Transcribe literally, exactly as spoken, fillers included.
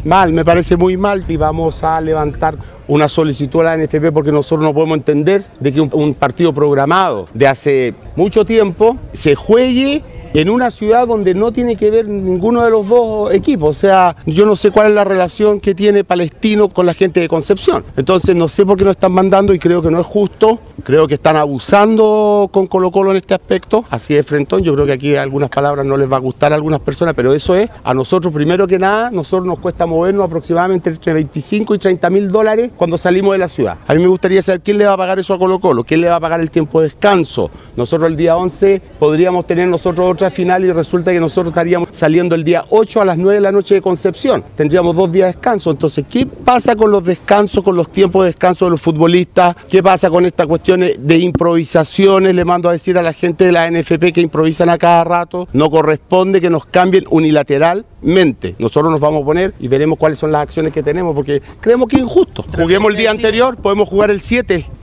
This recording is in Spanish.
Mal, me parece muy mal y vamos a levantar una solicitud a la N F P porque nosotros no podemos entender de que un, un partido programado de hace mucho tiempo se juegue en una ciudad donde no tiene que ver ninguno de los dos equipos. O sea, yo no sé cuál es la relación que tiene Palestino con la gente de Concepción. Entonces no sé por qué nos están mandando y creo que no es justo. Creo que están abusando con Colo-Colo en este aspecto, así de frentón. Yo creo que aquí algunas palabras no les va a gustar a algunas personas, pero eso es, a nosotros primero que nada, nosotros nos cuesta movernos aproximadamente entre veinticinco y treinta mil dólares cuando salimos de la ciudad. A mí me gustaría saber quién le va a pagar eso a Colo-Colo, quién le va a pagar el tiempo de descanso. Nosotros el día once podríamos tener nosotros otra final y resulta que nosotros estaríamos saliendo el día ocho a las nueve de la noche de Concepción. Tendríamos dos días de descanso. Entonces, ¿qué pasa con los descansos, con los tiempos de descanso de los futbolistas? ¿Qué pasa con estas cuestiones de improvisaciones? Le mando a decir a la gente de la N F P que improvisan a cada rato. No corresponde que nos cambien unilateralmente. Nosotros nos vamos a poner y veremos cuáles son las acciones que tenemos porque creemos que es injusto. Juguemos el día anterior, podemos jugar el siete.